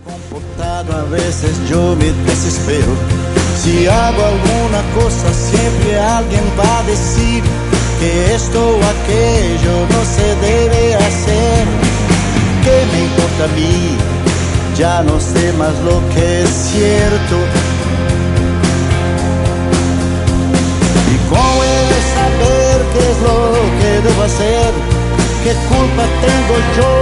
Comportado a veces yo me desespero. Si hago alguna cosa siempre alguien va a decir que esto o aquello no se debe hacer. ¿Qué me importa a mí? Ya no sé más lo que es cierto. ¿Y cómo he de saber qué es lo que debo hacer? ¿Qué culpa tengo yo